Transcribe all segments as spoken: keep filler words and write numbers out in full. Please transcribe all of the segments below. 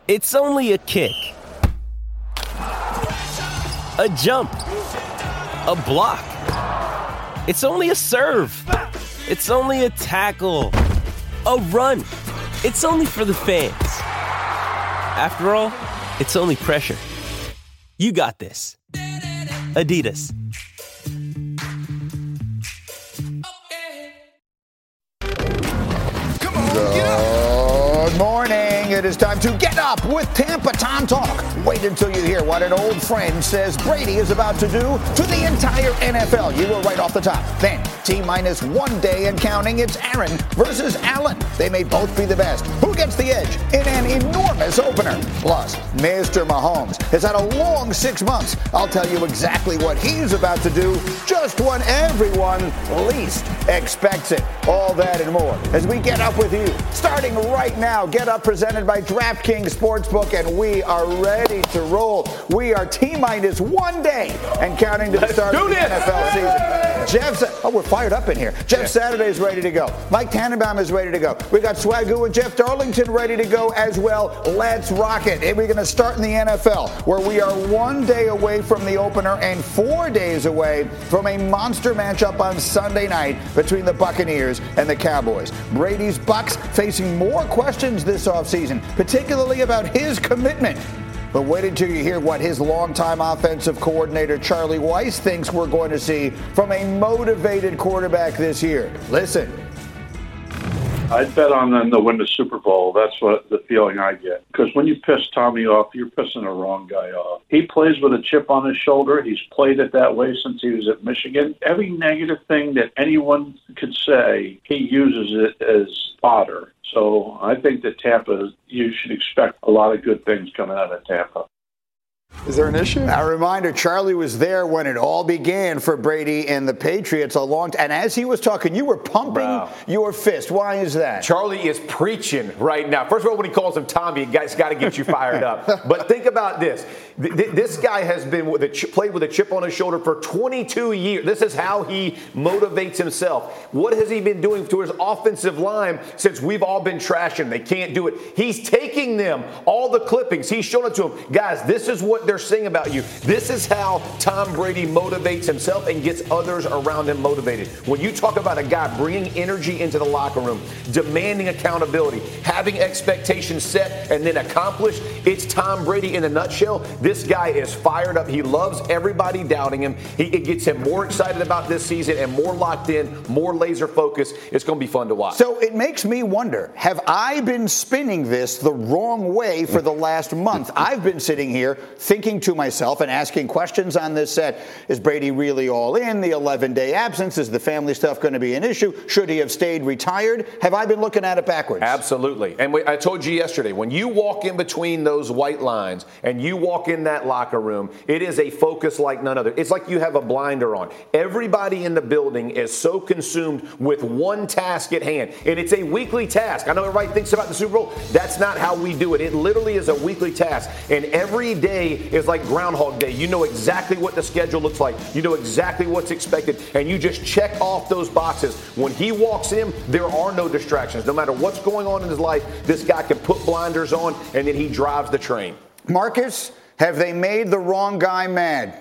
It's only a kick, a jump, a block. It's only a serve. It's only a tackle, a run. It's only for the fans. After all, it's only pressure. You got this. Adidas. Good morning. It is time to get up with Tampa Tom Talk. Wait until you hear what an old friend says Brady is about to do to the entire N F L. You will right off the top. Then, T-minus one day and counting, it's Aaron versus Allen. They may both be the best. Who gets the edge in an enormous opener? Plus, Mister Mahomes has had a long six months. I'll tell you exactly what he's about to do just when everyone least expects it. All that and more as we get up with you. Starting right now, Get Up presented by DraftKings Sportsbook, and we are ready to roll. We are T-minus one day and counting to the start of the N F L season. Jeff, oh, we're fired up in here. Jeff yeah. Saturday is ready to go. Mike Tannenbaum is ready to go. We got Swagoo and Jeff Darlington ready to go as well. Let's rock it. And we're going to start in the N F L, where we are one day away from the opener and four days away from a monster matchup on Sunday night between the Buccaneers and the Cowboys. Brady's Bucs facing more questions this offseason, particularly about his commitment. But wait until you hear what his longtime offensive coordinator, Charlie Weis, thinks we're going to see from a motivated quarterback this year. Listen. I'd bet on them to win the Super Bowl. That's what the feeling I get. Because when you piss Tommy off, you're pissing the wrong guy off. He plays with a chip on his shoulder. He's played it that way since he was at Michigan. Every negative thing that anyone could say, he uses it as fodder. So I think that Tampa, you should expect a lot of good things coming out of Tampa. Is there an issue? A reminder, Charlie was there when it all began for Brady and the Patriots a long time. And as he was talking, you were pumping wow. your fist. Why is that? Charlie is preaching right now. First of all, when he calls him Tommy, it's got to get you fired up. But think about this. This guy has been with a ch- played with a chip on his shoulder for twenty-two years. This is how he motivates himself. What has he been doing to his offensive line since we've all been trashing? They can't do it. He's taking them, all the clippings. He's showing it to them. Guys, this is what they're saying about you. This is how Tom Brady motivates himself and gets others around him motivated. When you talk about a guy bringing energy into the locker room, demanding accountability, having expectations set and then accomplished, it's Tom Brady in a nutshell. This guy is fired up. He loves everybody doubting him. He, it gets him more excited about this season and more locked in, more laser focused. It's going to be fun to watch. So it makes me wonder, have I been spinning this the wrong way for the last month? I've been sitting here thinking to myself and asking questions on this set. Is Brady really all in? The eleven-day absence, is the family stuff going to be an issue? Should he have stayed retired? Have I been looking at it backwards? Absolutely. And we, I told you yesterday, when you walk in between those white lines and you walk in that locker room, it is a focus like none other. It's like you have a blinder on. Everybody in the building is so consumed with one task at hand. And it's a weekly task. I know everybody thinks about the Super Bowl. That's not how we do it. It literally is a weekly task. And every day is like Groundhog Day. You know exactly what the schedule looks like. You know exactly what's expected. And you just check off those boxes. When he walks in, there are no distractions. No matter what's going on in his life, this guy can put blinders on and then he drives the train. Marcus, have they made the wrong guy mad?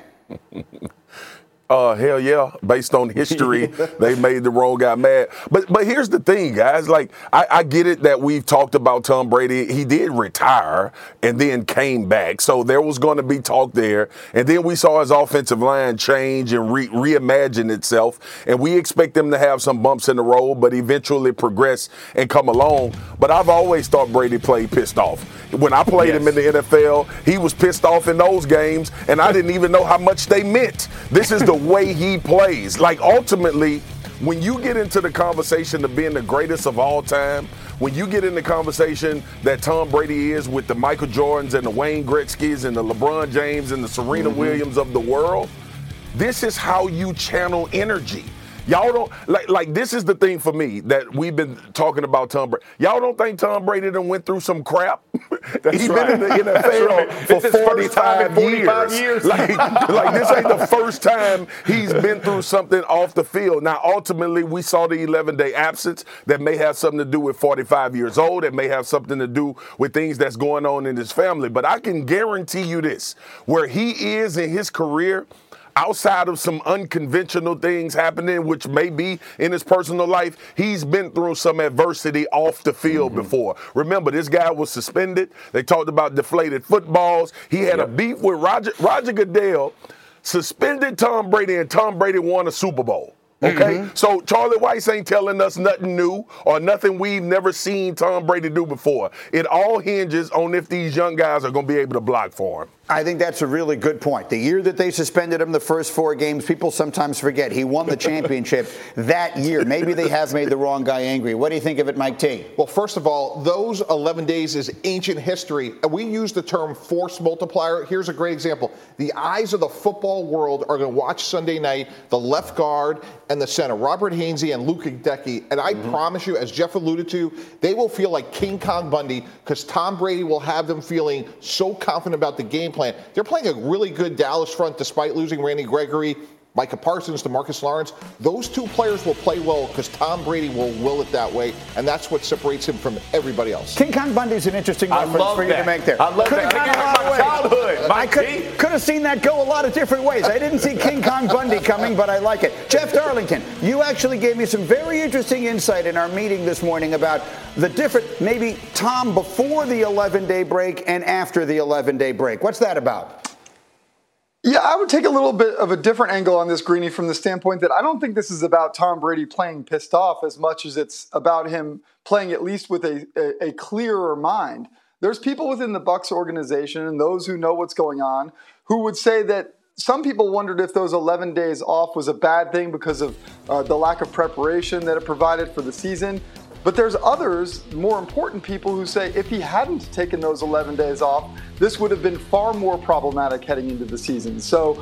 Uh, hell yeah. Based on history, they made the wrong guy mad. But but here's the thing, guys. Like, I, I get it that we've talked about Tom Brady. He did retire and then came back. So there was going to be talk there. And then we saw his offensive line change and re- reimagine itself. And we expect them to have some bumps in the road, but eventually progress and come along. But I've always thought Brady played pissed off. When I played yes. him in the N F L, he was pissed off in those games, and I didn't even know how much they meant. This is the way he plays. Like, ultimately, when you get into the conversation of being the greatest of all time, when you get in the conversation that Tom Brady is with the Michael Jordans and the Wayne Gretzkys and the LeBron James and the Serena mm-hmm. Williams of the world, this is how you channel energy. Y'all don't like like this is the thing for me that we've been talking about Tom Brady. Y'all don't think Tom Brady done went through some crap? That's He's right. been in the N F L right. for forty-five, forty-five years. years. Like, like this ain't the first time he's been through something off the field. Now, ultimately, we saw the eleven-day absence that may have something to do with forty-five years old. That may have something to do with things that's going on in his family. But I can guarantee you this, where he is in his career, outside of some unconventional things happening, which may be in his personal life, he's been through some adversity off the field mm-hmm. before. Remember, this guy was suspended. They talked about deflated footballs. He had yep. a beef with Roger, Roger Goodell, suspended Tom Brady, and Tom Brady won a Super Bowl. Okay, mm-hmm. so Charlie Weiss ain't telling us nothing new or nothing we've never seen Tom Brady do before. It all hinges on if these young guys are going to be able to block for him. I think that's a really good point. The year that they suspended him the first four games, people sometimes forget he won the championship that year. Maybe they have made the wrong guy angry. What do you think of it, Mike T? Well, first of all, those eleven days is ancient history. We use the term force multiplier. Here's a great example. The eyes of the football world are going to watch Sunday night the left guard and the center, Robert Hainsey and Luke Hideki. And I mm-hmm. promise you, as Jeff alluded to, they will feel like King Kong Bundy because Tom Brady will have them feeling so confident about the game plan. They're playing a really good Dallas front despite losing Randy Gregory, Micah Parsons, DeMarcus Lawrence. Those two players will play well because Tom Brady will will it that way, and that's what separates him from everybody else. King Kong Bundy's an interesting reference for you that. to make there. I love could that. Have gone a lot of childhood. I could, could have seen that go a lot of different ways. I didn't see King Kong Bundy coming, but I like it. Jeff Darlington, you actually gave me some very interesting insight in our meeting this morning about the different, maybe Tom before the eleven-day break and after the eleven-day break. What's that about? Yeah, I would take a little bit of a different angle on this, Greeny, from the standpoint that I don't think this is about Tom Brady playing pissed off as much as it's about him playing at least with a, a, a clearer mind. There's people within the Bucs organization and those who know what's going on who would say that some people wondered if those eleven days off was a bad thing because of uh, the lack of preparation that it provided for the season. But there's others, more important people, who say if he hadn't taken those eleven days off, this would have been far more problematic heading into the season. So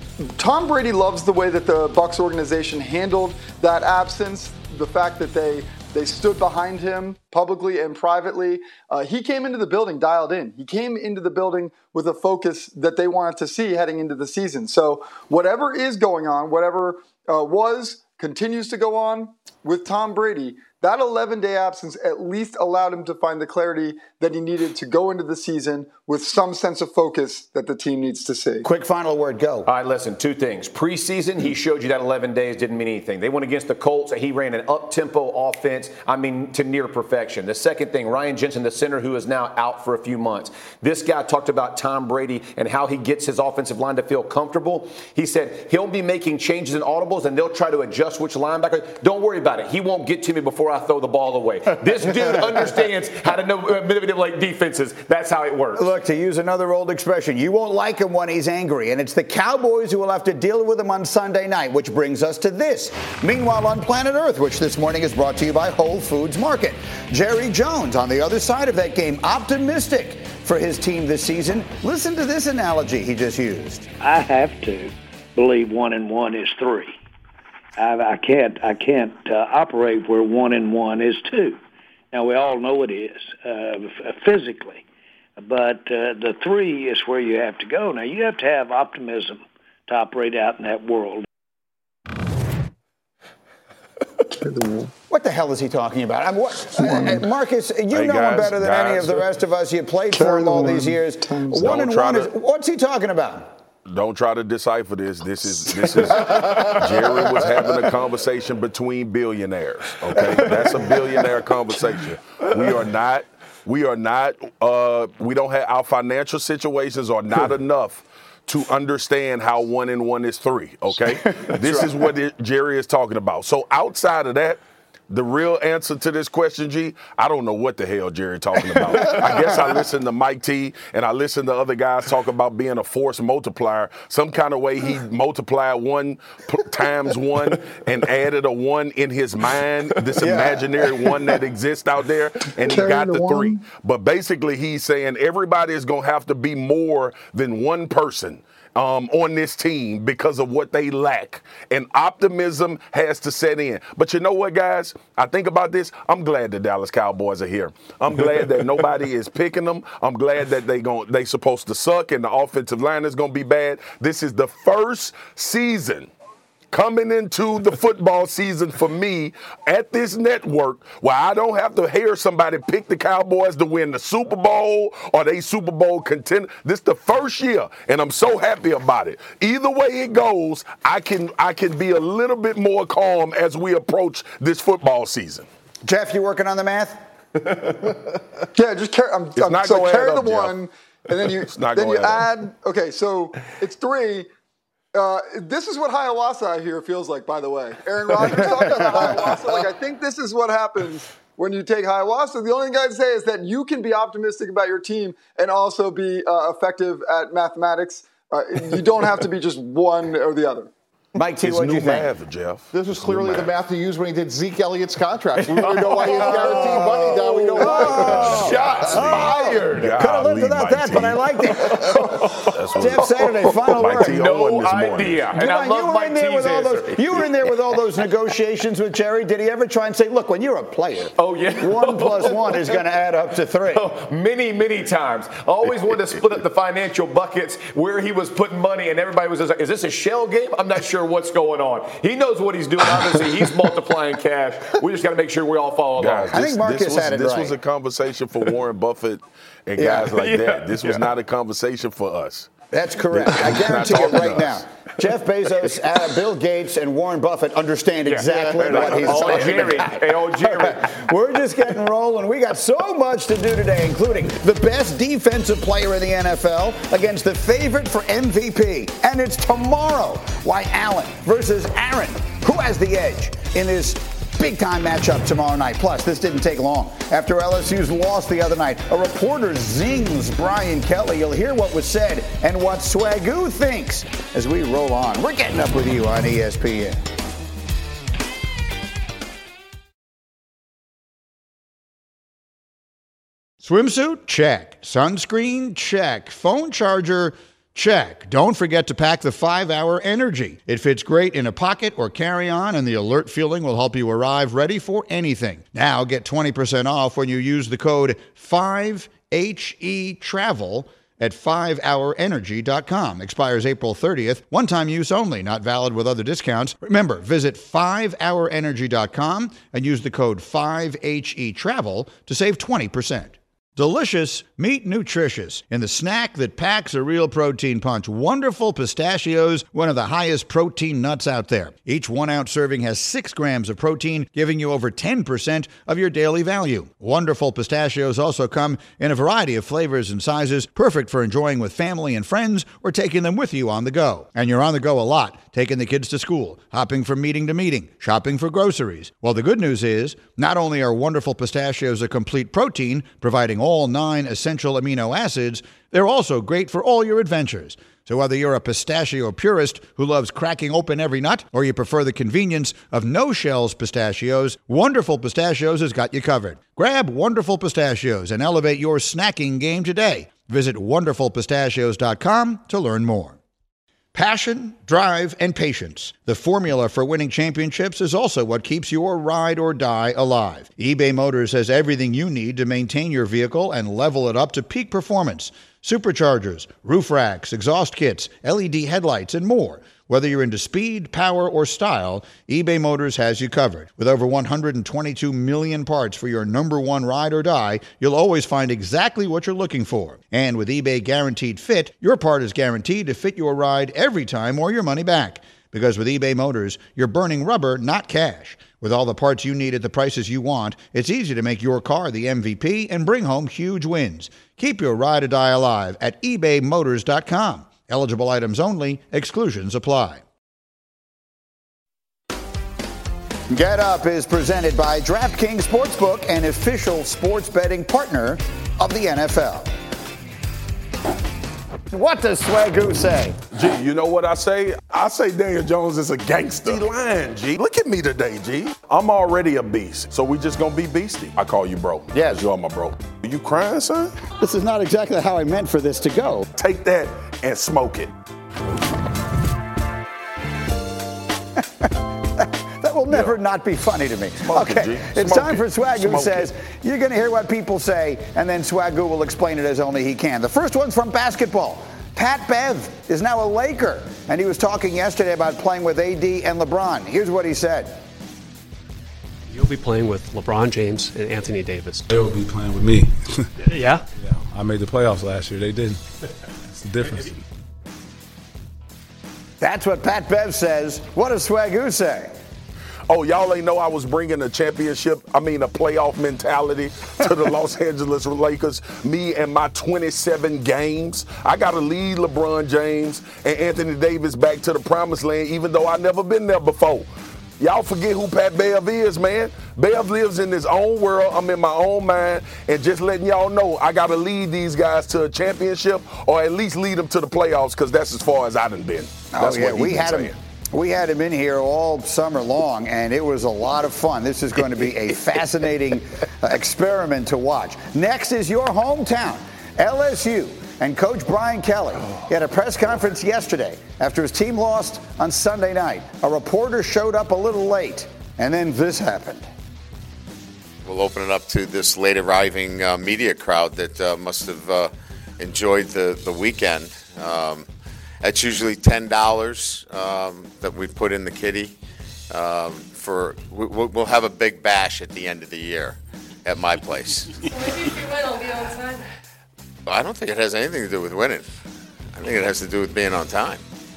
Tom Brady loves the way that the Bucs organization handled that absence, the fact that they they stood behind him publicly and privately. Uh, he came into the building dialed in. He came into the building with a focus that they wanted to see heading into the season. So whatever is going on, whatever uh, was, continues to go on with Tom Brady, that eleven-day absence at least allowed him to find the clarity that he needed to go into the season with some sense of focus that the team needs to see. Quick final word, go. All right, listen, two things. Preseason, he showed you that eleven days didn't mean anything. They went against the Colts. He ran an up-tempo offense, I mean, to near perfection. The second thing, Ryan Jensen, the center, who is now out for a few months. This guy talked about Tom Brady and how he gets his offensive line to feel comfortable. He said he'll be making changes in audibles, and they'll try to adjust which linebacker. Don't worry about it. He won't get to me before I throw the ball away. This dude understands how to manipulate defenses. That's how it works. Look, to use another old expression, you won't like him when he's angry, and it's the Cowboys who will have to deal with him on Sunday night, which brings us to this. Meanwhile, on planet Earth, which this morning is brought to you by Whole Foods Market, Jerry Jones on the other side of that game, optimistic for his team this season. Listen to this analogy he just used. I have to believe one and one is three. I, I can't I can't uh, operate where one and one is two. Now, we all know it is uh, physically, but uh, the three is where you have to go. Now, you have to have optimism to operate out in that world. What the hell is he talking about? I mean, what, uh, Marcus, you hey know guys, him better than guys. any of the rest of us. You played for him all these years. One and one is, what's he talking about? Don't try to decipher this. This is this is Jerry was having a conversation between billionaires. Okay, that's a billionaire conversation. We are not. We are not. Uh, we don't have our financial situations are not enough to understand how one and one is three. Okay, this right. is what it, Jerry is talking about. So outside of that, the real answer to this question, G, I don't know what the hell Jerry talking about. I guess I listened to Mike T and I listened to other guys talk about being a force multiplier. Some kind of way he multiplied one p- times one and added a one in his mind, this yeah. imaginary one that exists out there, and he Carry got the, the three. But basically he's saying everybody is going to have to be more than one person. um, on this team because of what they lack. And optimism has to set in. But you know what, guys? I think about this. I'm glad the Dallas Cowboys are here. I'm glad that nobody is picking them. I'm glad that they gon' they supposed to suck and the offensive line is going to be bad. This is the first season coming into the football season for me at this network where I don't have to hear somebody pick the Cowboys to win the Super Bowl or they Super Bowl contender. This is the first year, and I'm so happy about it. Either way it goes, I can I can be a little bit more calm as we approach this football season. Jeff, you working on the math? Yeah, just carry. I'm, It's I'm not so gonna carry add the up, Jeff. one, and then you It's not then you gonna add add. Okay, so it's three. Uh, this is what Hiawatha I hear feels like, by the way. Aaron Rodgers talking about Hiawatha. Like, I think this is what happens when you take Hiawatha. The only thing I'd say is that you can be optimistic about your team and also be uh, effective at mathematics. Uh, you don't have to be just one or the other. Mike T, It's what do new you think? math, Jeff. This was clearly New the math he used when he did Zeke Elliott's contract. We don't know why he was guaranteed money. Now we know Oh. why. Shots fired. Could have lived without that, but I liked it. Jeff Saturday, final Mike word. T. No Owen this morning. idea. And Come I on, love you were Mike in there T's with all answer. those. You were in there with all those negotiations with Jerry. Did he ever try and say, "Look, when you're a player, Oh, yeah. one plus one is going to add up to three"? Many, many times. I always wanted to split up the financial buckets where he was putting money, and everybody was just like, is this a shell game? I'm not sure what's going on. He knows what he's doing. Obviously, he's multiplying cash. We just got to make sure we all follow along. Guys, I think this, Marcus this was, had it This right. was a conversation for Warren Buffett and Yeah. guys like Yeah. that. This was Yeah. not a conversation for us. That's correct. I guarantee Not it right talking now. to us. Jeff Bezos, uh, Bill Gates, and Warren Buffett understand exactly Yeah. what he's Oh, talking Jerry. about. Hey, oh, Jerry. We're just getting rolling. We got so much to do today, including the best defensive player in the N F L against the favorite for M V P. And it's tomorrow. Why Allen versus Aaron. Who has the edge in this big-time matchup tomorrow night? Plus, this didn't take long. After L S U's loss the other night, a reporter zings Brian Kelly. You'll hear what was said and what Swagoo thinks as we roll on. We're getting up with you on E S P N. Swimsuit? Check. Sunscreen? Check. Phone charger? Check. Don't forget to pack the five hour Energy. It fits great in a pocket or carry-on, and the alert feeling will help you arrive ready for anything. Now get twenty percent off when you use the code five H E travel at five hour energy dot com. Expires April thirtieth. One-time use only, not valid with other discounts. Remember, visit five hour energy dot com and use the code five H E travel to save twenty percent. Delicious, meet nutritious. In the snack that packs a real protein punch, Wonderful Pistachios, one of the highest protein nuts out there. Each one-ounce serving has six grams of protein, giving you over ten percent of your daily value. Wonderful Pistachios also come in a variety of flavors and sizes, perfect for enjoying with family and friends or taking them with you on the go. And you're on the go a lot, taking the kids to school, hopping from meeting to meeting, shopping for groceries. Well, the good news is, not only are Wonderful Pistachios a complete protein, providing all nine essential amino acids, they're also great for all your adventures. So whether you're a pistachio purist who loves cracking open every nut, or you prefer the convenience of no-shells pistachios, Wonderful Pistachios has got you covered. Grab Wonderful Pistachios and elevate your snacking game today. Visit wonderful pistachios dot com to learn more. Passion, drive, and patience. The formula for winning championships is also what keeps your ride or die alive. eBay Motors has everything you need to maintain your vehicle and level it up to peak performance. Superchargers, roof racks, exhaust kits, L E D headlights, and more. Whether you're into speed, power, or style, eBay Motors has you covered. With over one hundred twenty-two million parts for your number one ride or die, you'll always find exactly what you're looking for. And with eBay Guaranteed Fit, your part is guaranteed to fit your ride every time or your money back. Because with eBay Motors, you're burning rubber, not cash. With all the parts you need at the prices you want, it's easy to make your car the M V P and bring home huge wins. Keep your ride or die alive at ebay motors dot com. Eligible items only. Exclusions apply. Get Up is presented by DraftKings Sportsbook, an official sports betting partner of the N F L. What does Swagoo say? G, you know what I say? I say Daniel Jones is a gangster. He lying, G. Look at me today, G. I'm already a beast, so we just gonna be beastie. I call you bro. Yes. You are my bro. Are you crying, son? This is not exactly how I meant for this to go. Take that and smoke it. never Yeah. not be funny to me. Smoke it, okay, G. it's Smoke time it. for Swagoo Smoke Says. it. You're going to hear what people say, and then Swagoo will explain it as only he can. The first one's from basketball. Pat Bev is now a Laker, and he was talking yesterday about playing with A D and LeBron. Here's what he said. You'll be playing with LeBron James and Anthony Davis. They will be playing with me. Yeah? Yeah, I made the playoffs last year. They didn't. That's the difference. That's what Pat Bev says. What does Swagoo say? Oh, y'all ain't know I was bringing a championship, I mean a playoff mentality to the Los Angeles Lakers. Me and my twenty-seven games. I got to lead LeBron James and Anthony Davis back to the promised land, even though I never been there before. Y'all forget who Pat Bev is, man. Bev lives in his own world. I'm in my own mind. And just letting y'all know, I got to lead these guys to a championship or at least lead them to the playoffs because that's as far as I done been. That's oh, yeah, what he we been had saying. him. We had him in here all summer long, and it was a lot of fun. This is going to be a fascinating uh, experiment to watch. Next is your hometown, L S U, and Coach Brian Kelly. He had a press conference yesterday after his team lost on Sunday night. A reporter showed up a little late, and then this happened. We'll open it up to this late arriving uh, media crowd that uh, must have uh, enjoyed the, the weekend. Um, That's usually ten dollars um, that we put in the kitty. Um, for we, we'll have a big bash at the end of the year at my place. So maybe if you win, I'll be on time. I don't think it has anything to do with winning. I think it has to do with being on time.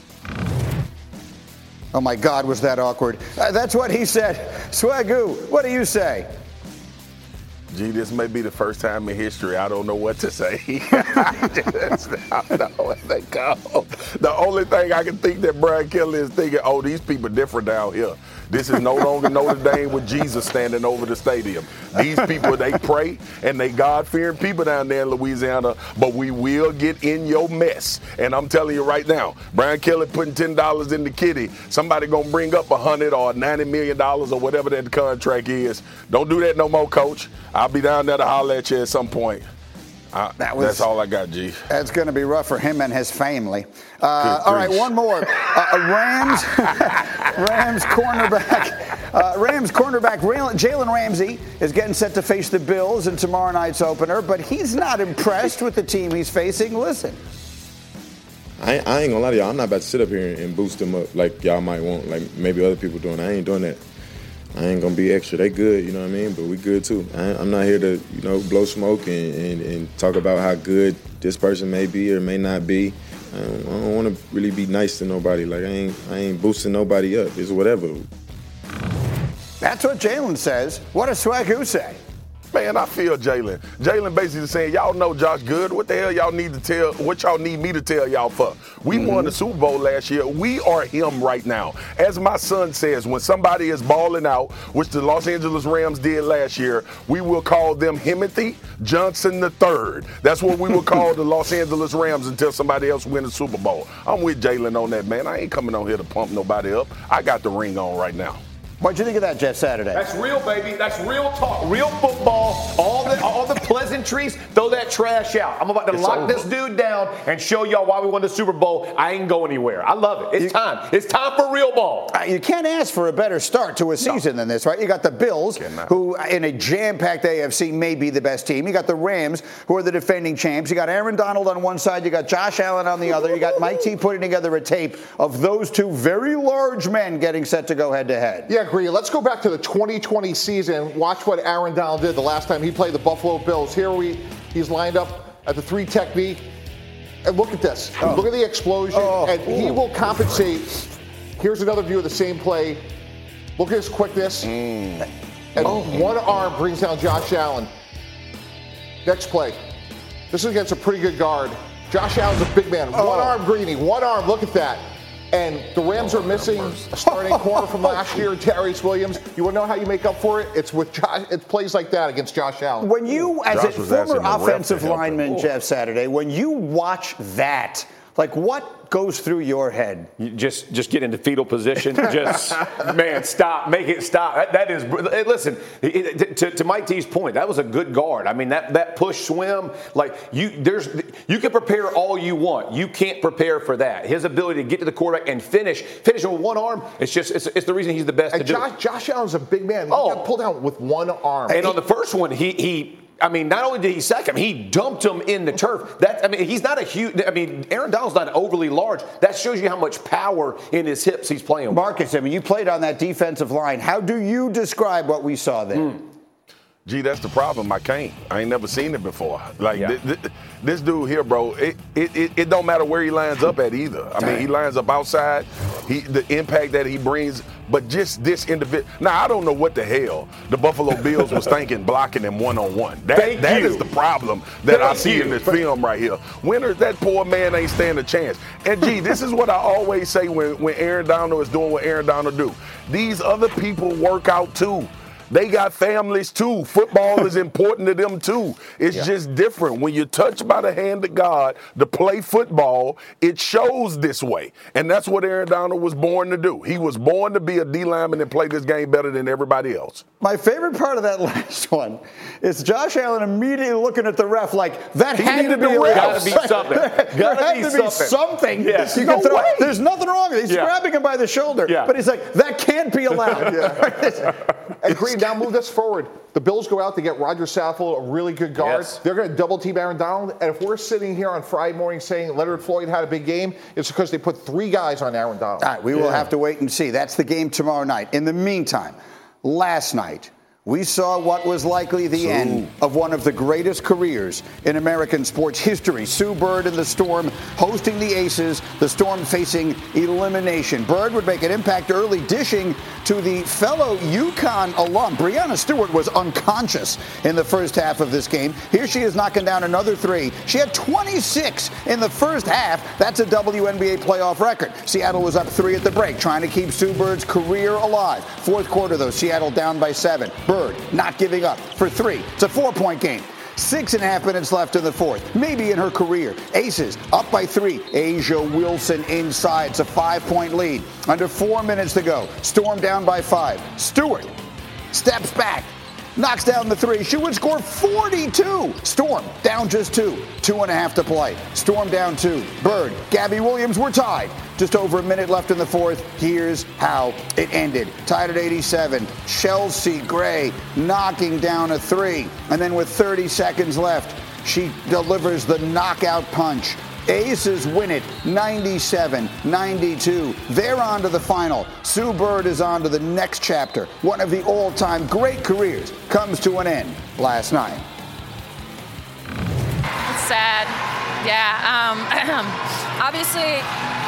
Oh, my God, was that awkward. Uh, that's what he said. Swagoo, what do you say? Gee, this may be the first time in history I don't know what to say. I just don't know where they go. The only thing I can think that Brian Kelly is thinking, oh, these people different down here. This is no longer Notre Dame with Jesus standing over the stadium. These people, they pray and they God-fearing people down there in Louisiana, but we will get in your mess. And I'm telling you right now, Brian Kelly putting ten dollars in the kitty, somebody going to bring up one hundred or ninety million dollars or whatever that contract is. Don't do that no more, Coach. I'll be down there to holler at you at some point. I, That was- that's all I got, G. That's going to be rough for him and his family. Uh, all right, grief. one more. Uh, Rams, Rams cornerback, uh, Rams cornerback Jalen Ramsey is getting set to face the Bills in tomorrow night's opener, but he's not impressed with the team he's facing. Listen. I, I ain't gonna lie to y'all. I'm not about to sit up here and boost them up like y'all might want, like maybe other people doing. I ain't doing that. I ain't gonna be extra. They good, you know what I mean? But we good too. I, I'm not here to, you know, blow smoke and, and, and talk about how good this person may be or may not be. I don't, I don't want to really be nice to nobody. Like I ain't, I ain't boosting nobody up. It's whatever. That's what Jalen says. What does Swagoo say? Man, I feel Jalen. Jalen basically saying, y'all know Josh good. What the hell y'all need to tell, what y'all need me to tell y'all for? We mm-hmm. won the Super Bowl last year. We are him right now. As my son says, when somebody is balling out, which the Los Angeles Rams did last year, we will call them Himothy Johnson the third. That's what we will call the Los Angeles Rams until somebody else wins the Super Bowl. I'm with Jalen on that, man. I ain't coming on here to pump nobody up. I got the ring on right now. What'd you think of that, Jeff Saturday? That's real, baby. That's real talk. Real football. All the all the pleasantries, throw that trash out. I'm about to It's lock over. this dude down and show y'all why we won the Super Bowl. I ain't going anywhere. I love it. It's You- time. It's time for real ball. Uh, You can't ask for a better start to a season than this, right? You got the Bills, Cannot. who in a jam-packed A F C may be the best team. You got the Rams, who are the defending champs. You got Aaron Donald on one side. You got Josh Allen on the other. You got Mike T putting together a tape of those two very large men getting set to go head-to-head. Yeah, agree. Let's go back to the twenty twenty season. Watch what Aaron Donald did the last time he played the Buffalo Bills. Here we, he's lined up at the three technique. And look at this. Oh. Look at the explosion. Oh. And he will compensate. Here's another view of the same play. Look at his quickness. Mm. And Oh. one arm brings down Josh Allen. Next play. This is against a pretty good guard. Josh Allen's a big man. Oh. One arm Greeny. One arm. Look at that. And the Rams are missing a starting corner from last year, Darius Williams. You want to know how you make up for it? It's with Josh, it's plays like that against Josh Allen. When you, as Josh a was former asking the ref to offensive help him. lineman, Oh. Jeff Saturday, when you watch that Like, what goes through your head? You just just get into fetal position. Just, man, stop. Make it stop. That, that is, listen, it, to, to Mike T's point, that was a good guard. I mean, that, that push swim, like, you there's you can prepare all you want. You can't prepare for that. His ability to get to the quarterback and finish, finish with one arm, it's just, it's, it's the reason he's the best and to Josh, do it. Josh Allen's a big man. He oh. got pulled out with one arm. And on the first one, he he. I mean, not only did he sack him, he dumped him in the turf. That I mean, he's not a huge. I mean, Aaron Donald's not overly large. That shows you how much power in his hips he's playing with. Marcus, I mean, you played on that defensive line. How do you describe what we saw there? Mm. Gee, that's the problem. I can't. I ain't never seen it before. Like, Yeah. th- th- this dude here, bro, it, it, it, it don't matter where he lines up at either. I mean, he lines up outside, he the impact that he brings, but just this individual. Now, I don't know what the hell the Buffalo Bills was thinking blocking him one-on-one. That, Thank that you. is the problem that I Thank see you. in this film right here. Winners, that poor man ain't stand a chance. And, gee, this is what I always say when, when Aaron Donald is doing what Aaron Donald do. These other people work out, too. They got families, too. Football is important to them, too. It's Yeah. just different. When you're touched by the hand of God to play football, it shows this way. And that's what Aaron Donald was born to do. He was born to be a D lineman and play this game better than everybody else. My favorite part of that last one is Josh Allen immediately looking at the ref like, that He had to needed be the a ref. ref. Gotta be something. there Gotta had be to something. be something. Yes. You No can throw, way. There's nothing wrong with it. He's Yeah. grabbing him by the shoulder. Yeah. But he's like, that can't be allowed. And Green, now move this forward. The Bills go out to get Roger Saffold, a really good guard. Yes. They're going to double team Aaron Donald. And if we're sitting here on Friday morning saying Leonard Floyd had a big game, it's because they put three guys on Aaron Donald. All right, we will have to wait and see. That's the game tomorrow night. In the meantime, last night, we saw what was likely the end of one of the greatest careers in American sports history. Sue Bird and the Storm hosting the Aces, the Storm facing elimination. Bird would make an impact early, dishing to the fellow UConn alum. Breanna Stewart was unconscious in the first half of this game. Here she is knocking down another three. She had twenty-six in the first half. That's a W N B A playoff record. Seattle was up three at the break, trying to keep Sue Bird's career alive. Fourth quarter, though, Seattle down by seven. Bird not giving up for three. It's a four-point game. Six and a half minutes left in the fourth, maybe in her career. Aces up by three. Asia Wilson inside. It's a five-point lead. Under four minutes to go. Storm down by five. Stewart steps back, knocks down the three. She would score forty-two. Storm down just two. Two and a half to play. Storm down two. Bird, Gabby Williams were tied. Just over a minute left in the fourth. Here's how it ended. Tied at eighty-seven. Chelsea Gray knocking down a three. And then with thirty seconds left, she delivers the knockout punch. Aces win it ninety-seven ninety-two. They're on to the final. Sue Bird is on to the next chapter. One of the all-time great careers comes to an end last night. It's sad. Yeah. Um, obviously,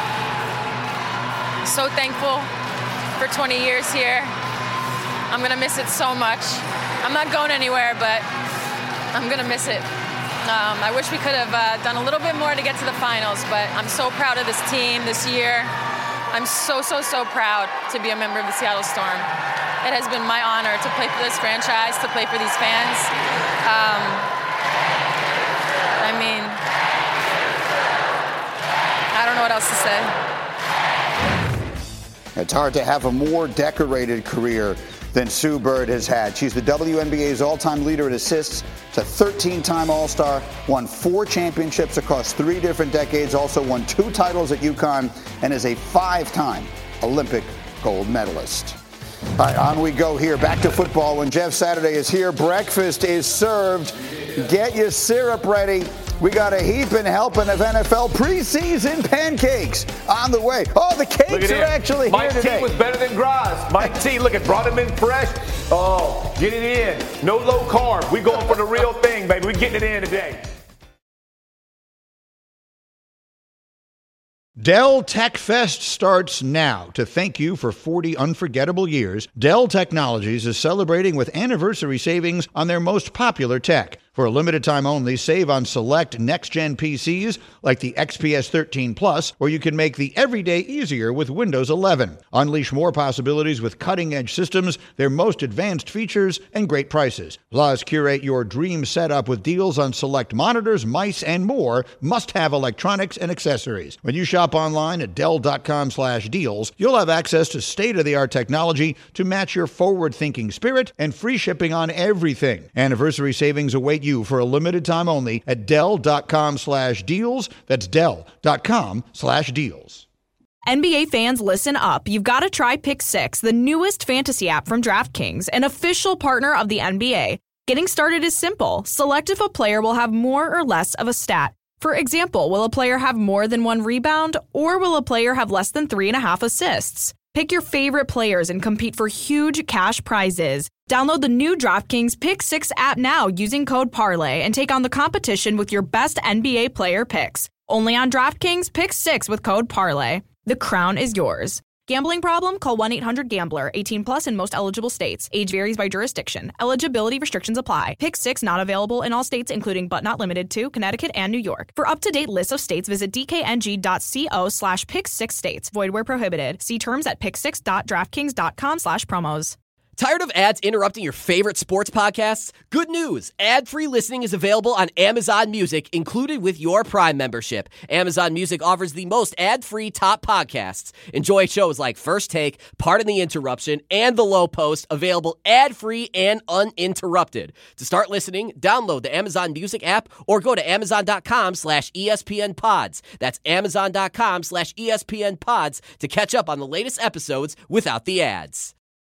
so thankful for twenty years here. I'm going to miss it so much. I'm not going anywhere, but I'm going to miss it. Um, I wish we could have uh, done a little bit more to get to the finals, but I'm so proud of this team this year. I'm so, so, so proud to be a member of the Seattle Storm. It has been my honor to play for this franchise, to play for these fans. Um, I mean, I don't know what else to say. It's hard to have a more decorated career than Sue Bird has had. She's the W N B A's all-time leader in assists. It's a thirteen-time All-Star, won four championships across three different decades, also won two titles at UConn, and is a five-time Olympic gold medalist. All right, on we go here. Back to football. When Jeff Saturday is here, breakfast is served. Get your syrup ready. We got a heaping helping of N F L preseason pancakes on the way. Oh, the cakes are actually Mike here today. T was better than Graz. Mike T, look, it brought him in fresh. Oh, get it in. No low carb. We going for the real thing, baby. We getting it in today. Dell Tech Fest starts now. To thank you for forty unforgettable years, Dell Technologies is celebrating with anniversary savings on their most popular tech. For a limited time only, save on select next-gen P Cs like the X P S thirteen Plus, where you can make the everyday easier with Windows eleven. Unleash more possibilities with cutting-edge systems, their most advanced features, and great prices. Plus, curate your dream setup with deals on select monitors, mice, and more must-have electronics and accessories. When you shop online at Dell.com slash deals, you'll have access to state-of-the-art technology to match your forward-thinking spirit and free shipping on everything. Anniversary savings await you for a limited time only at Dell.com slash deals. That's Dell.com slash deals. N B A fans, listen up. You've got to try Pick Six, the newest fantasy app from DraftKings, an official partner of the N B A. Getting started is simple. Select if a player will have more or less of a stat. For example, will a player have more than one rebound, or will a player have less than three and a half assists? Pick your favorite players and compete for huge cash prizes. Download the new DraftKings Pick Six app now using code Parlay and take on the competition with your best N B A player picks. Only on DraftKings Pick Six with code Parlay. The crown is yours. Gambling problem? Call one eight hundred gambler. eighteen plus in most eligible states. Age varies by jurisdiction. Eligibility restrictions apply. Pick Six not available in all states, including but not limited to Connecticut and New York. For up-to-date list of states, visit dkng.co slash pick six states. Void where prohibited. See terms at pick six dot draftkings dot com slash promos. Tired of ads interrupting your favorite sports podcasts? Good news! Ad-free listening is available on Amazon Music, included with your Prime membership. Amazon Music offers the most ad-free top podcasts. Enjoy shows like First Take, Pardon the Interruption, and The Low Post, available ad-free and uninterrupted. To start listening, download the Amazon Music app or go to amazon.com slash ESPN pods. That's amazon.com slash ESPN pods to catch up on the latest episodes without the ads.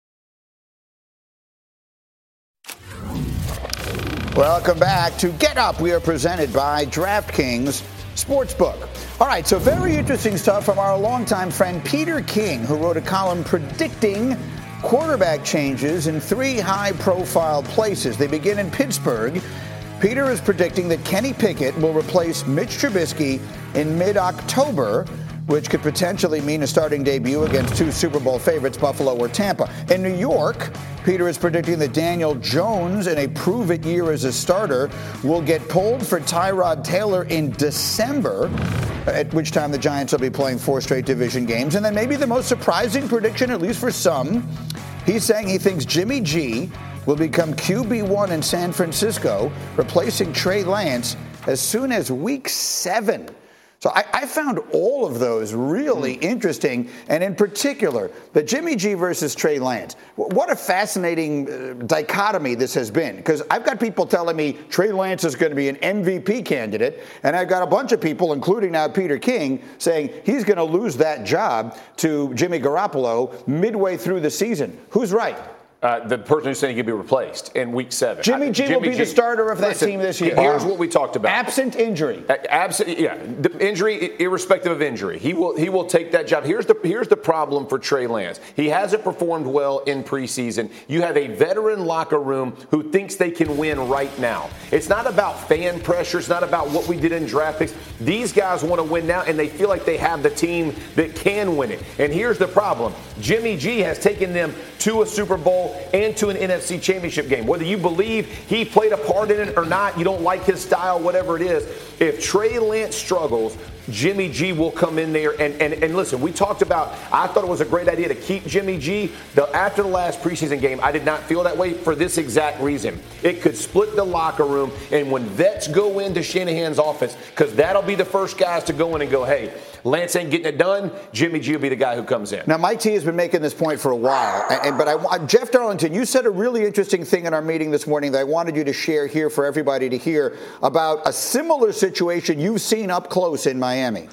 Welcome back to Get Up. We are presented by DraftKings Sportsbook. All right, so very interesting stuff from our longtime friend Peter King, who wrote a column predicting quarterback changes in three high-profile places. They begin in Pittsburgh. Peter is predicting that Kenny Pickett will replace Mitch Trubisky in mid-October, which could potentially mean a starting debut against two Super Bowl favorites, Buffalo or Tampa. In New York, Peter is predicting that Daniel Jones, in a prove-it year as a starter, will get pulled for Tyrod Taylor in December, at which time the Giants will be playing four straight division games. And then maybe the most surprising prediction, at least for some, he's saying he thinks Jimmy G will become Q B one in San Francisco, replacing Trey Lance as soon as week seven. So I, I found all of those really interesting, and in particular, the Jimmy G versus Trey Lance. What a fascinating uh, dichotomy this has been, because I've got people telling me Trey Lance is going to be an M V P candidate, and I've got a bunch of people, including now Peter King, saying he's going to lose that job to Jimmy Garoppolo midway through the season. Who's right? Uh, the person who's saying he could be replaced in week seven. Jimmy G Jimmy will be G. the starter of that Listen, team this year. Here's what we talked about. Absent injury. Uh, absent, yeah. The injury, irrespective of injury, he will he will take that job. Here's the here's the problem for Trey Lance. He hasn't performed well in preseason. You have a veteran locker room who thinks they can win right now. It's not about fan pressure. It's not about what we did in draft picks. These guys want to win now, and they feel like they have the team that can win it. And here's the problem. Jimmy G has taken them to a Super Bowl and to an N F C Championship game. Whether you believe he played a part in it or not, you don't like his style, whatever it is, if Trey Lance struggles, Jimmy G will come in there. And, and, and listen, we talked about, I thought it was a great idea to keep Jimmy G. The, after the last preseason game, I did not feel that way for this exact reason. It could split the locker room, and when vets go into Shanahan's offense, because that'll be the first guys to go in and go, hey, Lance ain't getting it done, Jimmy G will be the guy who comes in. Now, Mike T has been making this point for a while, and, but I, Jeff Darlington, you said a really interesting thing in our meeting this morning that I wanted you to share here for everybody to hear about a similar situation you've seen up close in Miami.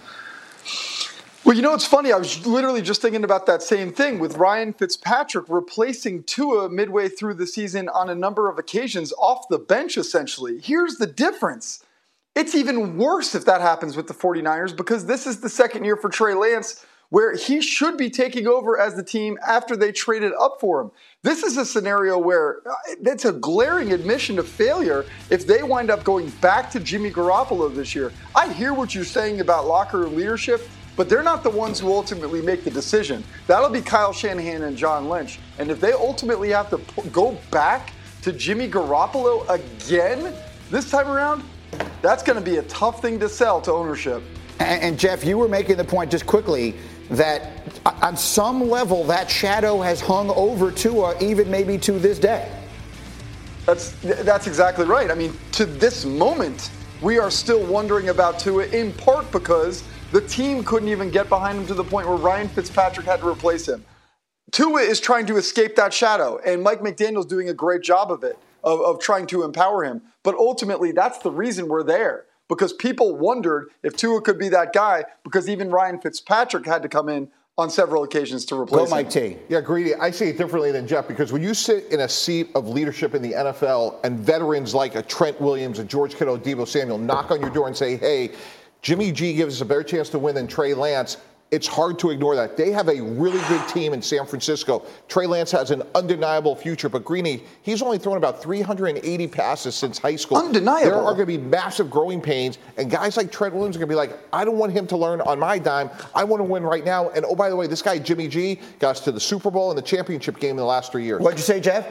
Well, you know, it's funny. I was literally just thinking about that same thing with Ryan Fitzpatrick replacing Tua midway through the season on a number of occasions off the bench, essentially. Here's the difference. It's even worse if that happens with the 49ers, because this is the second year for Trey Lance where he should be taking over as the team after they traded up for him. This is a scenario where it's a glaring admission of failure if they wind up going back to Jimmy Garoppolo this year. I hear what you're saying about locker room leadership, but they're not the ones who ultimately make the decision. That'll be Kyle Shanahan and John Lynch. And if they ultimately have to go back to Jimmy Garoppolo again, This time around, that's going to be a tough thing to sell to ownership. And, and Jeff, you were making the point just quickly that on some level that shadow has hung over Tua even maybe to this day. That's that's exactly right. I mean, to this moment, we are still wondering about Tua in part because the team couldn't even get behind him to the point where Ryan Fitzpatrick had to replace him. Tua is trying to escape that shadow, and Mike McDaniel's doing a great job of it, of, of trying to empower him. But ultimately, that's the reason we're there, because people wondered if Tua could be that guy, because even Ryan Fitzpatrick had to come in on several occasions to replace Go, Mike him. T. Yeah, Greedy, I see it differently than Jeff, because when you sit in a seat of leadership in the N F L and veterans like a Trent Williams, a George Kittle, Deebo Samuel knock on your door and say, hey, Jimmy G gives us a better chance to win than Trey Lance, it's hard to ignore that. They have a really good team in San Francisco. Trey Lance has an undeniable future, but Greeny, he's only thrown about three hundred eighty passes since high school. Undeniable. There are going to be massive growing pains, and guys like Trent Williams are going to be like, I don't want him to learn on my dime. I want to win right now. And oh, by the way, this guy, Jimmy G, got us to the Super Bowl and the championship game in the last three years. What'd you say, Jeff?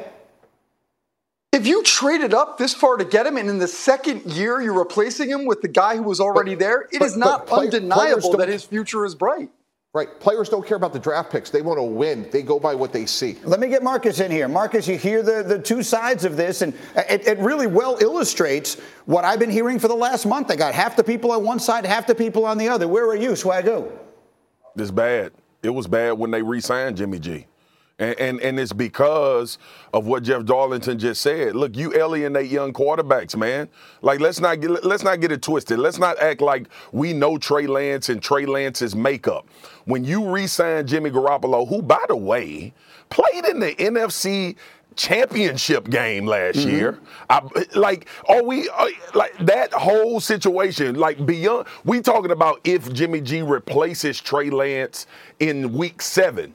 If you traded up this far to get him, and in the second year you're replacing him with the guy who was already but, there, it but, is not play, undeniable that his future is bright. Right. Players don't care about the draft picks. They want to win. They go by what they see. Let me get Marcus in here. Marcus, you hear the, the two sides of this, and it, it really well illustrates what I've been hearing for the last month. I got half the people on one side, half the people on the other. Where are you, Swagoo? It's bad. It was bad when they re-signed Jimmy G. And, and and it's because of what Jeff Darlington just said. Look, you alienate young quarterbacks, man. Like, let's not get let's not get it twisted. Let's not act like we know Trey Lance and Trey Lance's makeup. When you re-sign Jimmy Garoppolo, who, by the way, played in the N F C championship game last mm-hmm. year, I, like, are we are, like that whole situation? Like, beyond, we talking about if Jimmy G replaces Trey Lance in week seven.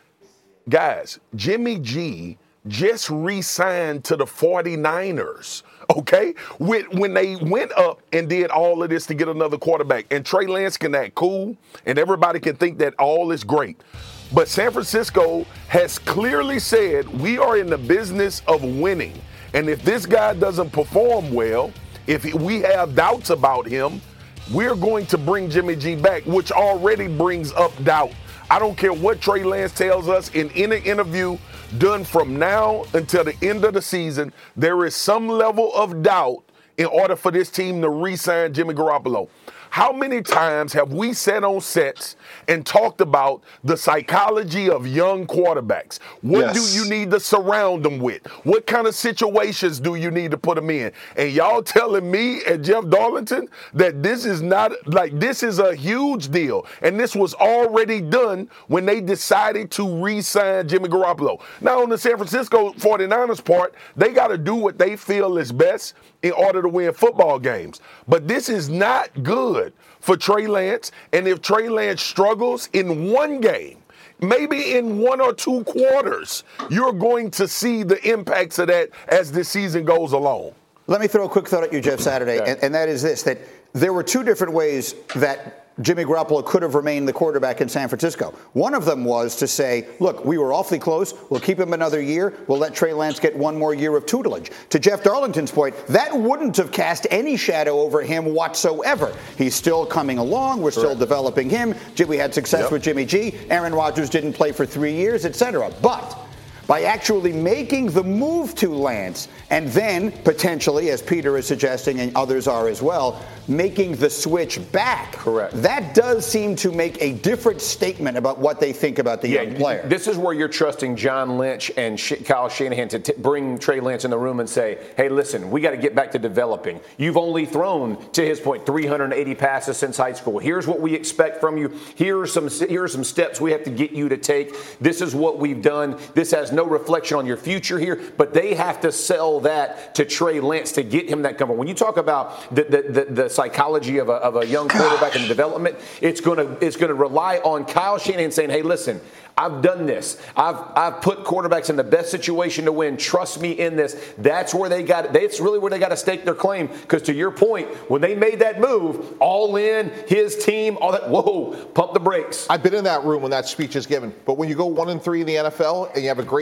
Guys, Jimmy G just re-signed to the forty-niners, okay? When, when they went up and did all of this to get another quarterback. And Trey Lance can act cool, and everybody can think that all is great. But San Francisco has clearly said we are in the business of winning. And if this guy doesn't perform well, if we have doubts about him, we're going to bring Jimmy G back, which already brings up doubt. I don't care what Trey Lance tells us in any interview done from now until the end of the season, there is some level of doubt in order for this team to re-sign Jimmy Garoppolo. How many times have we sat on sets and talked about the psychology of young quarterbacks? What yes. do you need to surround them with? What kind of situations do you need to put them in? And y'all telling me and Jeff Darlington that this is not, like, this is a huge deal. And this was already done when they decided to re-sign Jimmy Garoppolo. Now, on the San Francisco forty-niners part, they got to do what they feel is best in order to win football games. But this is not good for Trey Lance. And if Trey Lance struggles in one game, maybe in one or two quarters, you're going to see the impacts of that as the season goes along. Let me throw a quick thought at you, Jeff, Saturday, yeah. and, and that is this, that there were two different ways that Jimmy Garoppolo could have remained the quarterback in San Francisco. One of them was to say, look, we were awfully close. We'll keep him another year. We'll let Trey Lance get one more year of tutelage. To Jeff Darlington's point, that wouldn't have cast any shadow over him whatsoever. He's still coming along. We're still Correct. developing him. We had success yep. with Jimmy G. Aaron Rodgers didn't play for three years, et cetera. But by actually making the move to Lance and then potentially, as Peter is suggesting and others are as well, making the switch back. Correct. That does seem to make a different statement about what they think about the yeah, young player. This is where you're trusting John Lynch and Sh- Kyle Shanahan to t- bring Trey Lance in the room and say, hey, listen, we got to get back to developing. You've only thrown, to his point, three hundred eighty passes since high school. Here's what we expect from you. Here are some, here are some steps we have to get you to take. This is what we've done. This has no reflection on your future here, but they have to sell that to Trey Lance to get him that comfort. When you talk about the, the, the, the psychology of a, of a young quarterback and development, it's going to it's going to rely on Kyle Shanahan saying, hey, listen, I've done this. I've I've put quarterbacks in the best situation to win. Trust me in this. That's where they got. That's really where they got to stake their claim. Because to your point, when they made that move, all in, his team, all that. Whoa, pump the brakes. I've been in that room when that speech is given. But when you go one and three in the N F L and you have a great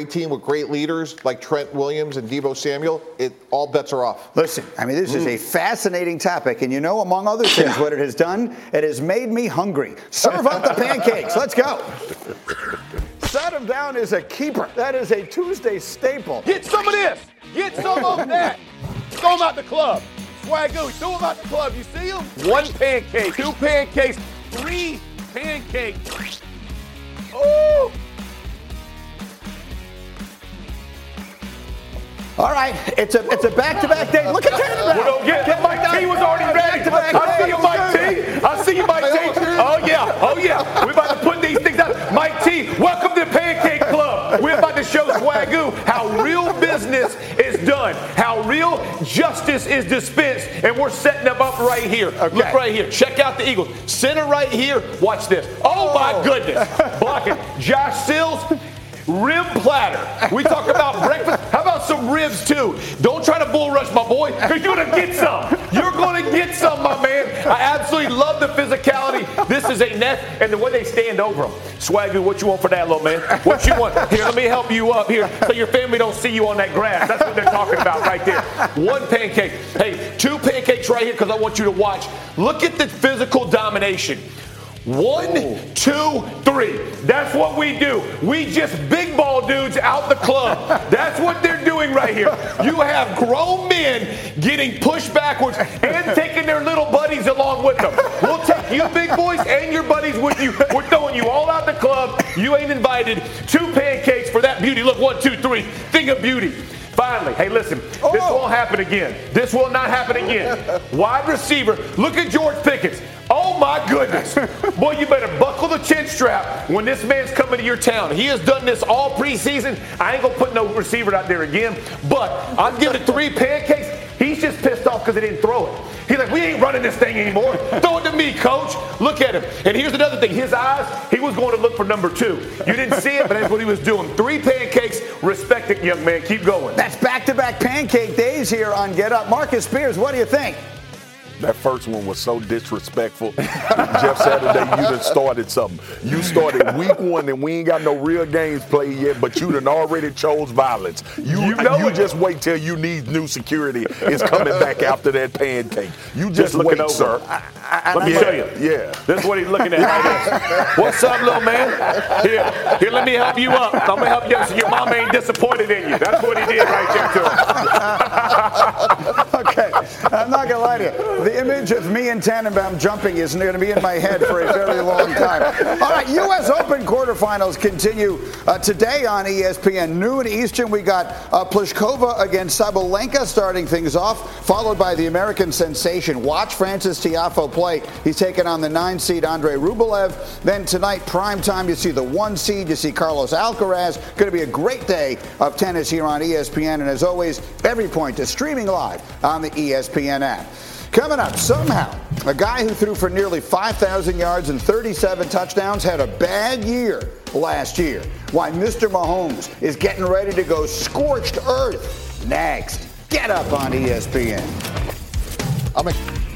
great team with great leaders like Trent Williams and Deebo Samuel, it all bets are off. Listen, I mean, this mm. is a fascinating topic, and you know, among other things, what it has done, it has made me hungry. Serve up the pancakes. Let's go. Set him down as a keeper. That is a Tuesday staple. Get some of this. Get some of that. Throw him out the club. Swagoo, throw him out the club. You see him? One pancake, two pancakes, three pancakes. Ooh. All right, it's a it's a back-to-back day. Look at Tannenbaum. Well, don't get, get Mike T was already ready. I see you, Mike T. I see you, Mike T. Oh yeah, oh yeah. We're about to put these things out. Mike T, welcome to the Pancake Club. We're about to show Swagoo how real business is done, how real justice is dispensed, and we're setting them up right here. Okay. Look right here. Check out the Eagles. Center right here. Watch this. Oh, oh. my goodness. Blocking. Josh Sills. Rib platter. We talk about breakfast. How about some ribs, too? Don't try to bull rush, my boy, because you're going to get some. You're going to get some, my man. I absolutely love the physicality. This is a nest, and the way they stand over them. Swagoo, what you want for that, little man? What you want? Here, let me help you up here so your family don't see you on that grass. That's what they're talking about right there. One pancake. Hey, two pancakes right here because I want you to watch. Look at the physical domination. One, two, three. That's what we do. We just big ball dudes out the club. That's what they're doing right here. You have grown men getting pushed backwards and taking their little buddies along with them. We'll take you big boys and your buddies with you. We're throwing you all out the club. You ain't invited. Two pancakes for that beauty. Look, one, two, three. Thing of beauty. Finally, hey, listen, oh. this won't happen again. This will not happen again. Wide receiver, look at George Pickens. Oh, my goodness. Boy, you better buckle the chin strap when this man's coming to your town. He has done this all preseason. I ain't going to put no receiver out there again, but I'm giving it three pancakes. He's just pissed off because they didn't throw it. He's like, we ain't running this thing anymore. Throw it to me, coach. Look at him. And here's another thing. His eyes, he was going to look for number two. You didn't see it, but that's what he was doing. Three pancakes. Respect it, young man. Keep going. That's back-to-back pancake days here on Get Up. Marcus Spears, what do you think? That first one was so disrespectful. Jeff Saturday, you done started something. You started week one and we ain't got no real games played yet, but you done already chose violence. You, you, know you just wait till you need new security. It's coming back after that pancake. You just, just wait, over. sir. I, I, let me yeah, show you. Yeah. This is what he's looking at right here. What's up, little man? Here, here, let me help you up. I'm going to help you so your mama ain't disappointed in you. That's what he did right there to him. Okay. I'm not going to lie to you. The image of me and Tannenbaum jumping is going to be in my head for a very long time. All right, U S Open quarterfinals continue uh, today on E S P N. Noon Eastern, we got uh, Pliskova against Sabalenka starting things off, followed by the American sensation. Watch Francis Tiafoe play. He's taking on the nine seed Andrei Rublev. Then tonight, prime time, you see the one seed. You see Carlos Alcaraz. Going to be a great day of tennis here on E S P N. And as always, every point is streaming live on the E S P N app. Coming up, somehow, a guy who threw for nearly five thousand yards and thirty-seven touchdowns had a bad year last year. Why Mister Mahomes is getting ready to go scorched earth. Next, Get Up on E S P N. I'm a-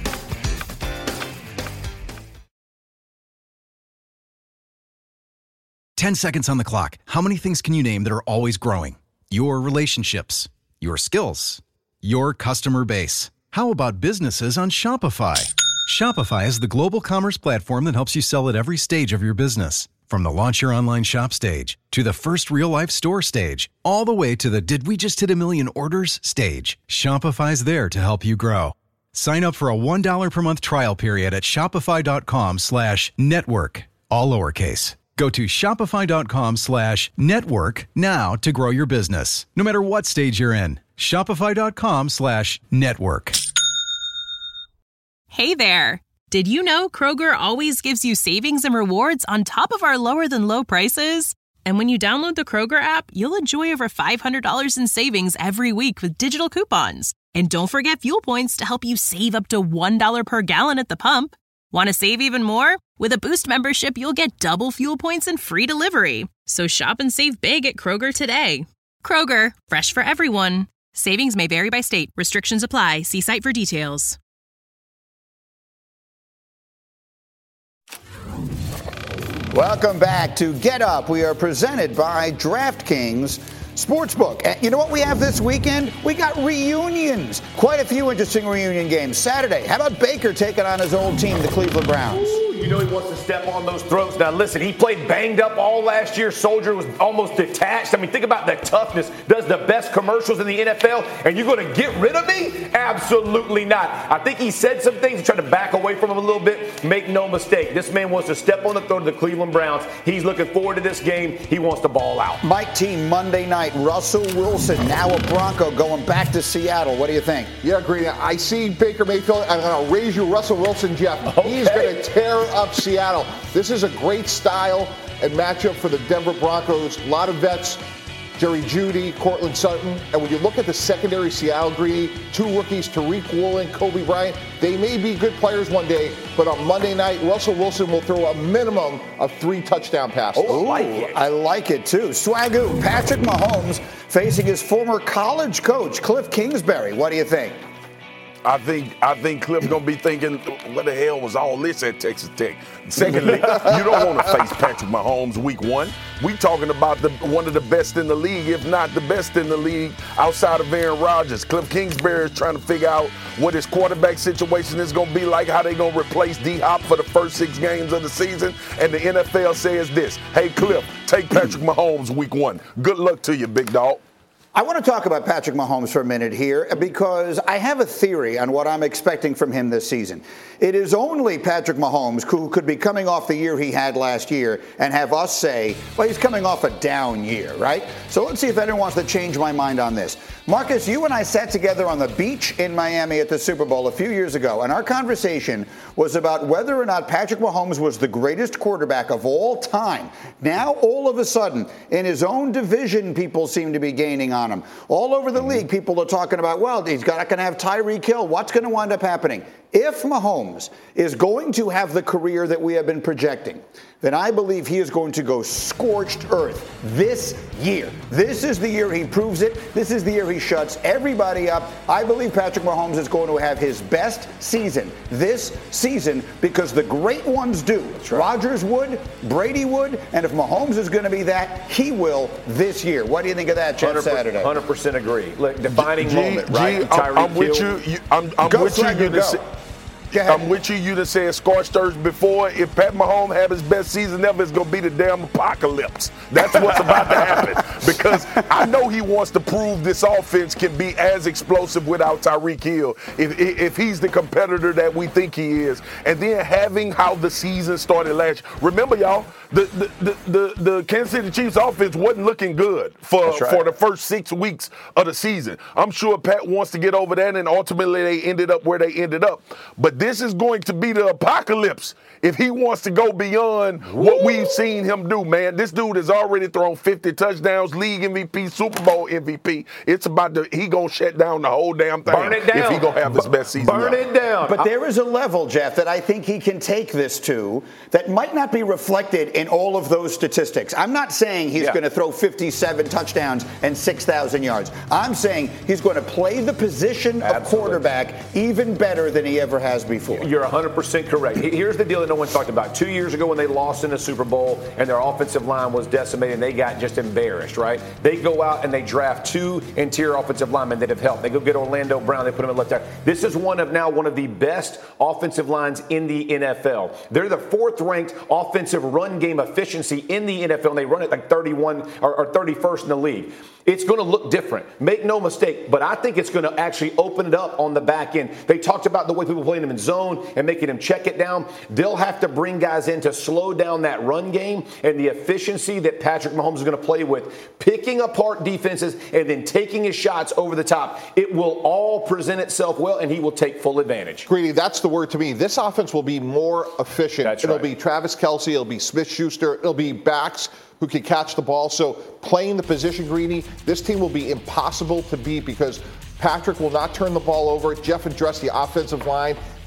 Ten seconds on the clock. How many things can you name that are always growing? Your relationships, your skills, your customer base. How about businesses on Shopify? Shopify is the global commerce platform that helps you sell at every stage of your business. From the launch your online shop stage, to the first real-life store stage, all the way to the did we just hit a million orders stage. Shopify's there to help you grow. Sign up for a one dollar per month trial period at shopify.com slash network, all lowercase. Go to shopify.com slash network now to grow your business, no matter what stage you're in. Shopify.com slash network. Hey there. Did you know Kroger always gives you savings and rewards on top of our lower than low prices? And when you download the Kroger app, you'll enjoy over five hundred dollars in savings every week with digital coupons. And don't forget fuel points to help you save up to one dollar per gallon at the pump. Want to save even more? With a Boost membership, you'll get double fuel points and free delivery. So shop and save big at Kroger today. Kroger, fresh for everyone. Savings may vary by state. Restrictions apply. See site for details. Welcome back to Get Up. We are presented by DraftKings. Sportsbook. And you know what we have this weekend? We got reunions. Quite a few interesting reunion games. Saturday, how about Baker taking on his old team, the Cleveland Browns? Ooh, you know he wants to step on those throats. Now listen, he played banged up all last year. Soldier was almost detached. I mean, think about the toughness. Does the best commercials in the N F L, and you're going to get rid of me? Absolutely not. I think he said some things, tried to back away from him a little bit. Make no mistake, this man wants to step on the throat of the Cleveland Browns. He's looking forward to this game. He wants to ball out. Mike T, Monday night, Russell Wilson, now a Bronco, going back to Seattle. What do you think? Yeah, Greeny, I see Baker Mayfield. I'm going to raise you Russell Wilson, Jeff. Okay. He's going to tear up Seattle. This is a great style and matchup for the Denver Broncos. A lot of vets. Jerry Jeudy, Cortland Sutton. And when you look at the secondary Seattle, Greeny, two rookies, Tariq Woolen, Kobe Bryant, they may be good players one day, but on Monday night, Russell Wilson will throw a minimum of three touchdown passes. Oh, I like it. I like it, too. Swagoo, Patrick Mahomes facing his former college coach, Cliff Kingsbury. What do you think? I think I think Cliff's gonna be thinking, what the hell was all this at Texas Tech? Secondly, you don't want to face Patrick Mahomes week one. We talking about the one of the best in the league, if not the best in the league, outside of Aaron Rodgers. Cliff Kingsbury is trying to figure out what his quarterback situation is gonna be like, how they gonna replace D-Hop for the first six games of the season. And the N F L says this: hey, Cliff, take Patrick Mahomes week one. Good luck to you, big dog. I want to talk about Patrick Mahomes for a minute here because I have a theory on what I'm expecting from him this season. It is only Patrick Mahomes who could be coming off the year he had last year and have us say, well, he's coming off a down year, right? So let's see if anyone wants to change my mind on this. Marcus, you and I sat together on the beach in Miami at the Super Bowl a few years ago, and our conversation was about whether or not Patrick Mahomes was the greatest quarterback of all time. Now, all of a sudden, in his own division, people seem to be gaining on him. All over the league, people are talking about, well, he's not going to have Tyreek Hill. What's going to wind up happening? If Mahomes is going to have the career that we have been projecting, then I believe he is going to go scorched earth this year. This is the year he proves it. This is the year he shuts everybody up. I believe Patrick Mahomes is going to have his best season this season because the great ones do. Right. Rodgers would, Brady would, and if Mahomes is going to be that, he will this year. What do you think of that, Jeff Saturday? one hundred percent agree. Look, defining G, moment, G, right? G, I'm, I'm with you. you I'm, I'm go with you. you go. to I'm with you. You done said scorched earth before. If Pat Mahomes have his best season ever, it's gonna be the damn apocalypse. That's what's about to happen. Because I know he wants to prove this offense can be as explosive without Tyreek Hill. If if he's the competitor that we think he is, and then having how the season started last. Remember, y'all, the the the, the, the Kansas City Chiefs offense wasn't looking good for right. for the first six weeks of the season. I'm sure Pat wants to get over that, and ultimately they ended up where they ended up. But this is going to be the apocalypse if he wants to go beyond what we've seen him do, man. This dude has already thrown fifty touchdowns, league M V P, Super Bowl M V P. It's about to, he gonna shut down the whole damn thing. Burn it down. If he gonna have his best season. Burn ever. it down. But there is a level, Jeff, that I think he can take this to that might not be reflected in all of those statistics. I'm not saying he's Yeah. going to throw fifty-seven touchdowns and six thousand yards. I'm saying he's going to play the position Absolutely. of quarterback even better than he ever has before. You're one hundred percent correct. Here's the deal that no one talked about. Two years ago when they lost in the Super Bowl and their offensive line was decimated and they got just embarrassed, right? They go out and they draft two interior offensive linemen that have helped. They go get Orlando Brown. They put him at left tackle. This is one of now one of the best offensive lines in the N F L. They're the fourth ranked offensive run game efficiency in the N F L, and they run it like thirty-one or, or thirty-first in the league. It's going to look different. Make no mistake, but I think it's going to actually open it up on the back end. They talked about the way people playing them in zone and making them check it down. They'll have to bring guys in to slow down that run game and the efficiency that Patrick Mahomes is going to play with, picking apart defenses and then taking his shots over the top. It will all present itself well, and he will take full advantage. Greedy, that's the word to me. This offense will be more efficient. That's it'll right. be Travis Kelce, it'll be Smith-Schuster, it'll be backs who can catch the ball. So playing the position, Greedy, this team will be impossible to beat because Patrick will not turn the ball over. Jeff addressed the offensive line.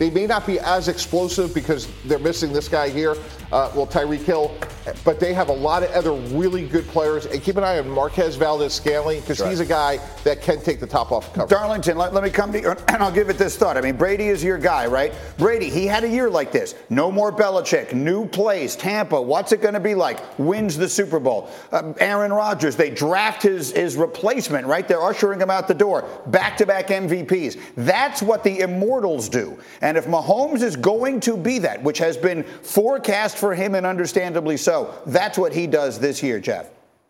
They may not be as explosive because they're missing this guy here, uh, well, Tyreek Hill, but they have a lot of other really good players. And keep an eye on Marquez Valdes-Scantling because right. he's a guy that can take the top off the cover. Darlington, let, let me come to you, and I'll give it this thought. I mean, Brady is your guy, right? Brady, he had a year like this. No more Belichick, new place, Tampa. What's it going to be like? Wins the Super Bowl. Uh, Aaron Rodgers, they draft his, his replacement, right? They're ushering him out the door. Back-to-back M V Ps. That's what the immortals do. And if Mahomes is going to be that, which has been forecast for him and understandably so, that's what he does this year, Jeff.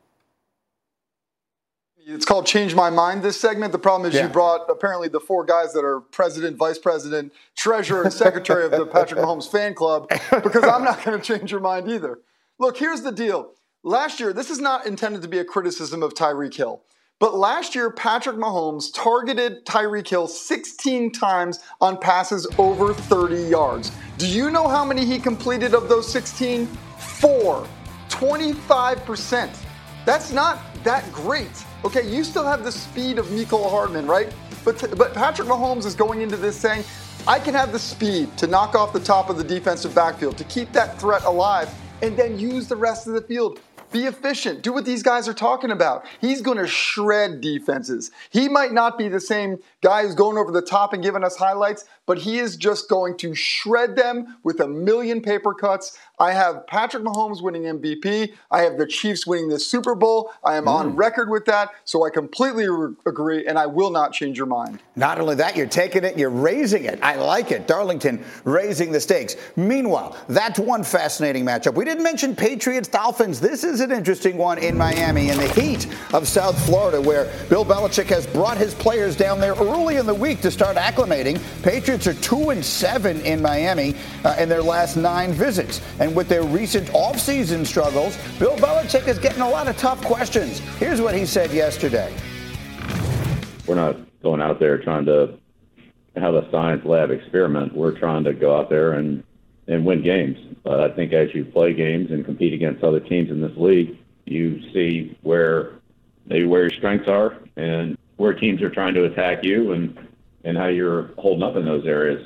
It's called Change My Mind, this segment. The problem is yeah. you brought apparently the four guys that are president, vice president, treasurer, and secretary of the Patrick Mahomes fan club, because I'm not going to change your mind either. Look, here's the deal. Last year, this is not intended to be a criticism of Tyreek Hill, but last year, Patrick Mahomes targeted Tyreek Hill sixteen times on passes over thirty yards. Do you know how many he completed of those sixteen? Four. twenty-five percent. That's not that great. Okay, you still have the speed of Mecole Hardman, right? But but Patrick Mahomes is going into this saying, I can have the speed to knock off the top of the defensive backfield, to keep that threat alive, and then use the rest of the field. Be efficient. Do what these guys are talking about. He's going to shred defenses. He might not be the same guy who's going over the top and giving us highlights, but he is just going to shred them with a million paper cuts. I have Patrick Mahomes winning M V P. I have the Chiefs winning the Super Bowl. I am mm. on record with that, so I completely re- agree, and I will not change your mind. Not only that, you're taking it, you're raising it. I like it. Darlington raising the stakes. Meanwhile, that's one fascinating matchup. We didn't mention Patriots-Dolphins. This is an interesting one in Miami in the heat of South Florida, where Bill Belichick has brought his players down there early in the week to start acclimating. Patriots are two and seven in Miami uh, in their last nine visits. And with their recent offseason struggles, Bill Belichick is getting a lot of tough questions. Here's what he said yesterday. We're not going out there trying to have a science lab experiment. We're trying to go out there and, and win games. But I think as you play games and compete against other teams in this league, you see where maybe where your strengths are and where teams are trying to attack you and, and how you're holding up in those areas.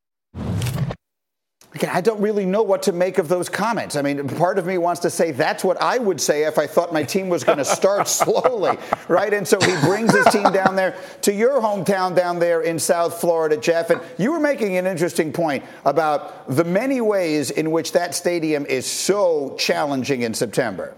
Again, I don't really know what to make of those comments. I mean, part of me wants to say that's what I would say if I thought my team was going to start slowly, right? And so he brings his team down there to your hometown down there in South Florida, Jeff. And you were making an interesting point about the many ways in which that stadium is so challenging in September.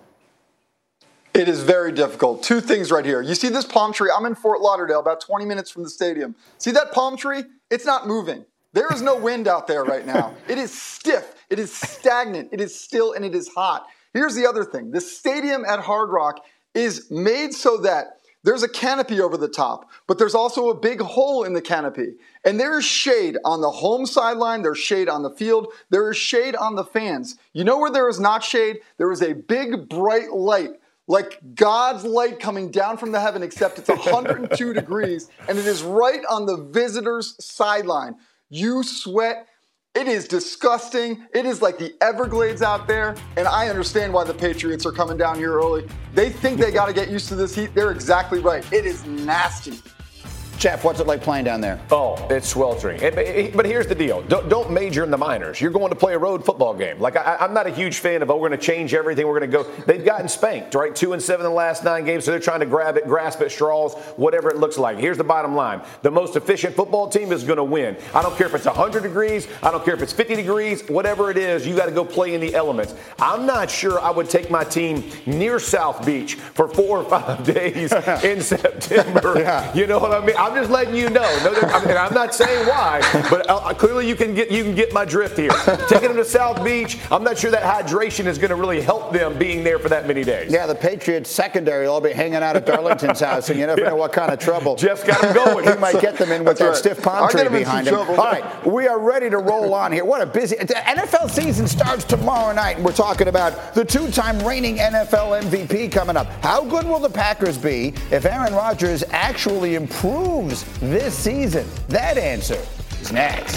It is very difficult. Two things right here. You see this palm tree? I'm in Fort Lauderdale, about twenty minutes from the stadium. See that palm tree? It's not moving. There is no wind out there right now. It is stiff. It is stagnant. It is still, and it is hot. Here's the other thing. The stadium at Hard Rock is made so that there's a canopy over the top, but there's also a big hole in the canopy. And there is shade on the home sideline. There's shade on the field. There is shade on the fans. You know where there is not shade? There is a big, bright light, like God's light coming down from the heaven, except it's one hundred two degrees, and it is right on the visitor's sideline. You sweat. It is disgusting. It is like the Everglades out there, and I understand why the Patriots are coming down here early. They think they got to get used to this heat. They're exactly right. It is nasty. Jeff, what's it like playing down there? Oh, it's sweltering. But here's the deal. Don't, don't major in the minors. You're going to play a road football game. Like, I, I'm not a huge fan of, oh, we're going to change everything. We're going to go. They've gotten spanked, right? Two and seven in the last nine games, so they're trying to grab it, grasp at straws, whatever it looks like. Here's the bottom line. The most efficient football team is going to win. I don't care if it's one hundred degrees. I don't care if it's fifty degrees. Whatever it is, you got to go play in the elements. I'm not sure I would take my team near South Beach for four or five days in September. Yeah. You know what I mean? I'm just letting you know. No, I mean, I'm not saying why, but uh, clearly you can get you can get my drift here. Taking them to South Beach, I'm not sure that hydration is going to really help them being there for that many days. Yeah, the Patriots secondary will all be hanging out at Darlington's house, and you never yeah. know what kind of trouble. Jeff's got them going. He might get them in with That's that right. stiff palm tree behind him. Trouble. All right, we are ready to roll on here. What a busy the N F L season starts tomorrow night, and we're talking about the two-time reigning N F L M V P coming up. How good will the Packers be if Aaron Rodgers actually improves this season? That answer is next.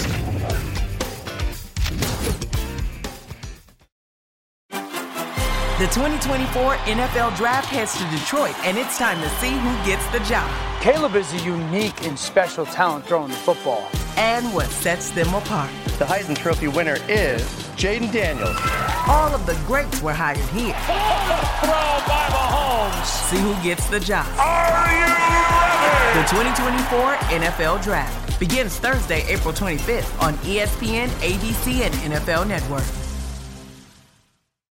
The twenty twenty-four N F L Draft heads to Detroit, and it's time to see who gets the job. Caleb is a unique and special talent throwing the football. and what sets them apart. The Heisman Trophy winner is Jaden Daniels. All of the greats were hired here. Throw by Mahomes. See who gets the job. Are you ready? The twenty twenty-four N F L Draft begins Thursday, April twenty-fifth on E S P N, A B C, and N F L Network.